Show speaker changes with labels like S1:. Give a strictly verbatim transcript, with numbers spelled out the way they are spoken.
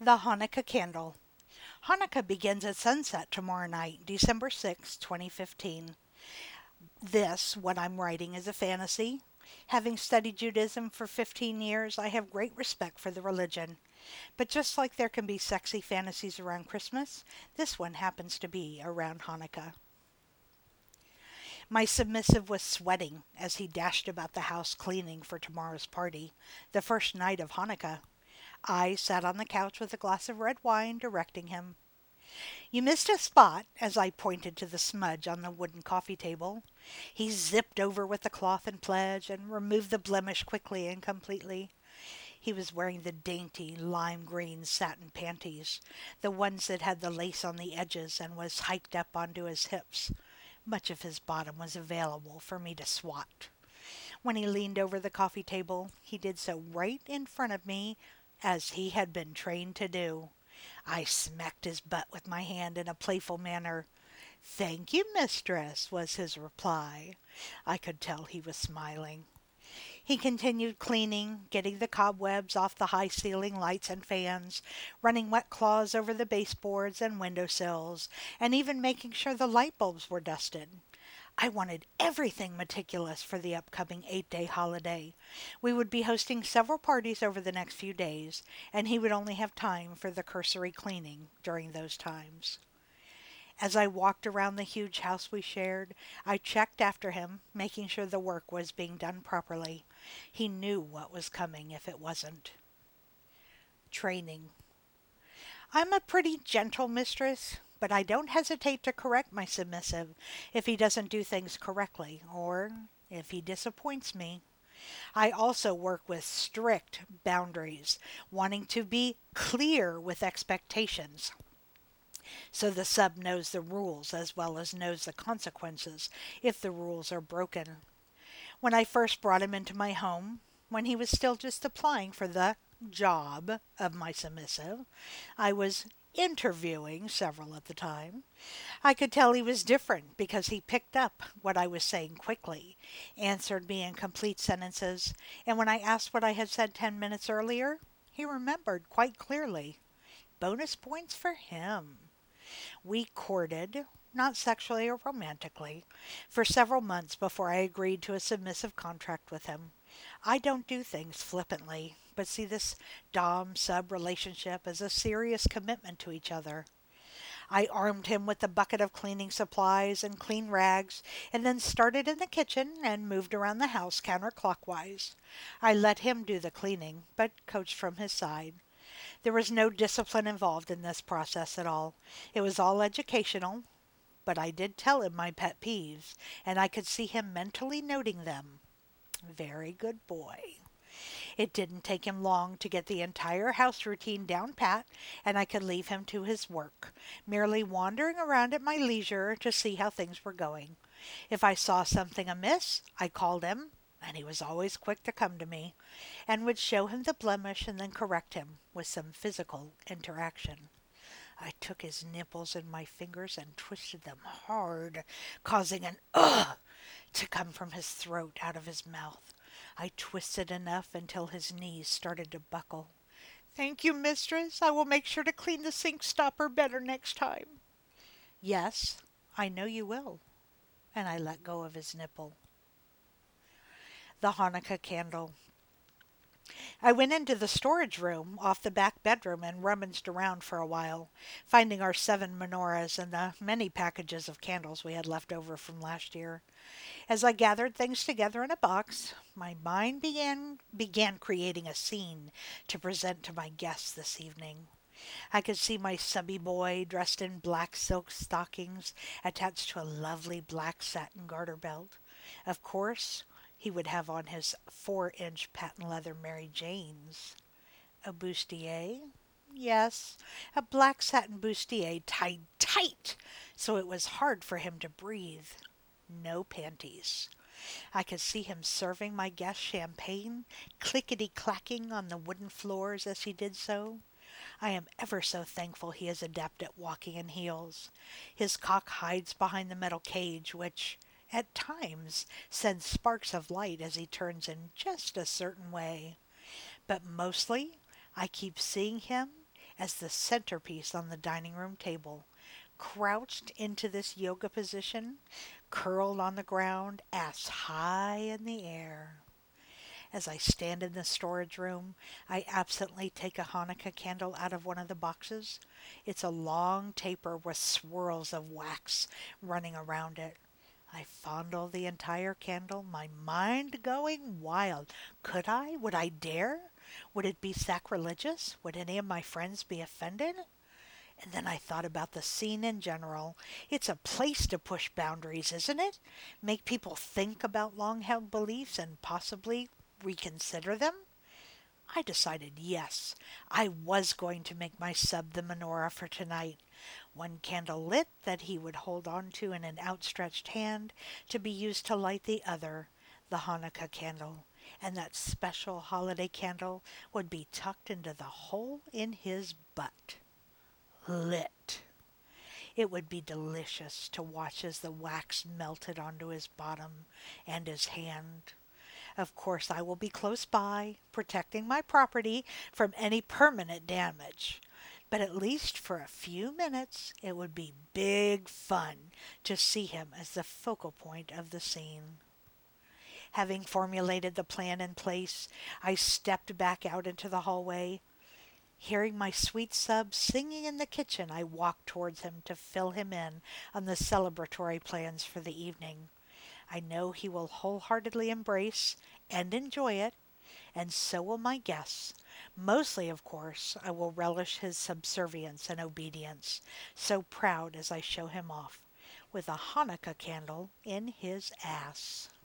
S1: The Hanukkah Candle. Hanukkah begins at sunset tomorrow night, December sixth, twenty fifteen. This, what I'm writing, is a fantasy. Having studied Judaism for fifteen years, I have great respect for the religion. But just like there can be sexy fantasies around Christmas, this one happens to be around Hanukkah. My submissive was sweating as he dashed about the house cleaning for tomorrow's party, the first night of Hanukkah. I sat on the couch with a glass of red wine, directing him. You missed a spot, as I pointed to the smudge on the wooden coffee table. He zipped over with the cloth and pledge and removed the blemish quickly and completely. He was wearing the dainty lime green satin panties, the ones that had the lace on the edges and was hiked up onto his hips. Much of his bottom was available for me to swat. When he leaned over the coffee table, he did so right in front of me, as he had been trained to do. I smacked his butt with my hand in a playful manner. "Thank you, mistress," was his reply. I could tell he was smiling. He continued cleaning, getting the cobwebs off the high ceiling lights and fans, running wet cloths over the baseboards and window sills, and even making sure the light bulbs were dusted. I wanted everything meticulous for the upcoming eight-day holiday. We would be hosting several parties over the next few days, and he would only have time for the cursory cleaning during those times. As I walked around the huge house we shared, I checked after him, making sure the work was being done properly. He knew what was coming if it wasn't. Training. I'm a pretty gentle mistress, but I don't hesitate to correct my submissive if he doesn't do things correctly or if he disappoints me. I also work with strict boundaries, wanting to be clear with expectations so the sub knows the rules as well as knows the consequences if the rules are broken. When I first brought him into my home, when he was still just applying for the job of my submissive, I was interviewing several at the time. I could tell he was different because he picked up what I was saying quickly, answered me in complete sentences, and when I asked what I had said ten minutes earlier, he remembered quite clearly. Bonus points for him. We courted, not sexually or romantically, for several months before I agreed to a submissive contract with him. I don't do things flippantly, but see this Dom sub relationship as a serious commitment to each other. I armed him with a bucket of cleaning supplies and clean rags, and then started in the kitchen and moved around the house counterclockwise. I let him do the cleaning, but coached from his side. There was no discipline involved in this process at all. It was all educational, but I did tell him my pet peeves, and I could see him mentally noting them. Very good boy. It didn't take him long to get the entire house routine down pat, and I could leave him to his work, merely wandering around at my leisure to see how things were going. If I saw something amiss, I called him, and he was always quick to come to me, and would show him the blemish and then correct him with some physical interaction. I took his nipples in my fingers and twisted them hard, causing an "ugh" to come from his throat out of his mouth. I twisted enough until his knees started to buckle. "Thank you, mistress. I will make sure to clean the sink stopper better next time." "Yes, I know you will." And I let go of his nipple. The Hanukkah Candle. I went into the storage room off the back bedroom and rummaged around for a while, finding our seven menorahs and the many packages of candles we had left over from last year. As I gathered things together in a box, my mind began began creating a scene to present to my guests this evening. I could see my subby boy dressed in black silk stockings attached to a lovely black satin garter belt. Of course, he would have on his four-inch patent leather Mary Janes. A bustier? Yes, a black satin bustier tied tight so it was hard for him to breathe. No panties. I could see him serving my guests champagne, clickety-clacking on the wooden floors as he did so. I am ever so thankful he is adept at walking in heels. His cock hides behind the metal cage, which, at times, sends sparks of light as he turns in just a certain way. But mostly, I keep seeing him as the centerpiece on the dining room table, crouched into this yoga position, curled on the ground, ass high in the air. As I stand in the storage room, I absently take a Hanukkah candle out of one of the boxes. It's a long taper with swirls of wax running around it. I fondle the entire candle, my mind going wild. Could I? Would I dare? Would it be sacrilegious? Would any of my friends be offended? And then I thought about the scene in general. It's a place to push boundaries, isn't it? Make people think about long held beliefs and possibly reconsider them? I decided yes, I was going to make my sub the menorah for tonight. One candle lit that he would hold on to in an outstretched hand to be used to light the other, the Hanukkah candle. And that special holiday candle would be tucked into the hole in his butt. Lit. It would be delicious to watch as the wax melted onto his bottom and his hand. Of course, I will be close by, protecting my property from any permanent damage. But at least for a few minutes, it would be big fun to see him as the focal point of the scene. Having formulated the plan in place, I stepped back out into the hallway. Hearing my sweet sub singing in the kitchen, I walked towards him to fill him in on the celebratory plans for the evening. I know he will wholeheartedly embrace and enjoy it, and so will my guests. Mostly, of course, I will relish his subservience and obedience, so proud as I show him off, with a Hanukkah candle in his ass.